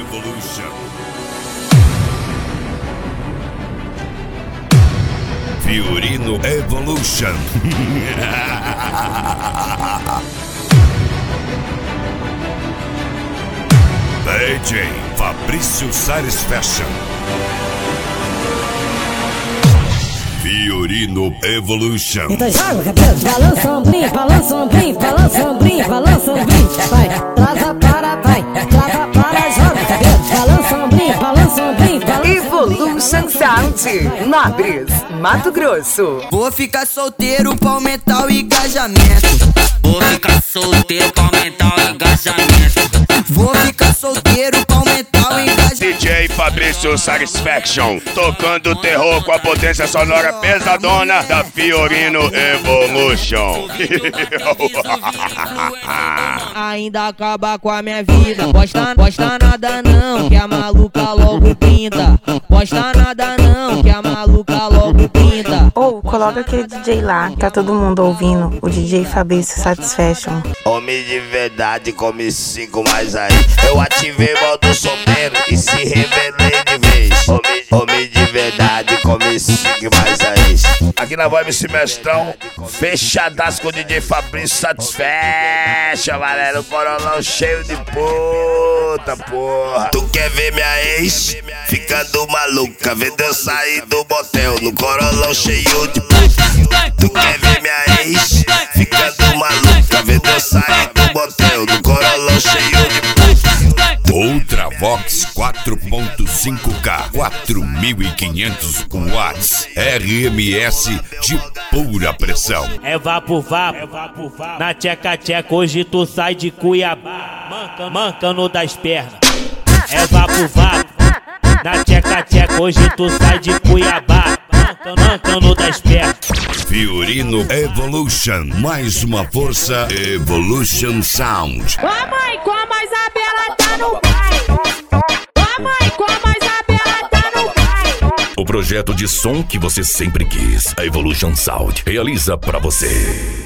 Evolution. Fiorino Evolution. DJ Fabrício Satisfaction. Fiorino Evolution. Então joga o cabelo, balança o ombrinho, balança o ombrinho, balança o ombrinho, balança o ombrinho. Vai, trava para, vai, trava para, joga o cabelo, balança o ombrinho, balança o ombrinho, balança. Evolution Sound, Nobres, Mato Grosso. Vou ficar solteiro pra aumentar o engajamento. Vou ficar solteiro pra aumentar o engajamento. Vou ficar solteiro pra aumentar o engajamento. DJ Fabrício Satisfaction, tocando terror com a potência sonora pesadona da Fiorino Evolution. Ainda acaba com a minha vida. Posta nada não, que a maluca logo pinta. Posta nada não, que a maluca logo pinta. Ou coloca aquele DJ lá, tá todo mundo ouvindo, o DJ Fabrício Satisfaction. Homem de verdade, come 5 mais aí. Eu ativei modo solteiro e se revelei de vez. Homem de verdade, come 5 mais aí. Aqui na voz MC Mestrão, fechadaço com o DJ Fabrício Satisfaction, galera. O corolão cheio de puta, porra. Tu quer ver minha ex ficando maluca? Vendo eu sair do motel no corolão cheio de puta. Tu quer ver minha ex ficando maluca? Vendo eu sair do motel no corolão cheio de puta. Ultravox 4.5K, 4.500 watts, RMS de pura pressão. É vapo, na tcheca, hoje tu sai de Cuiabá, mancando das pernas. É vapo, na tcheca, hoje tu sai de Cuiabá, mancando das pernas. Fiorino Evolution, mais uma força Evolution Sound. Ô mãe, como a Isabela tá no baile. Ô mãe, como a Isabela tá no baile. O projeto de som que você sempre quis, a Evolution Sound, realiza pra você.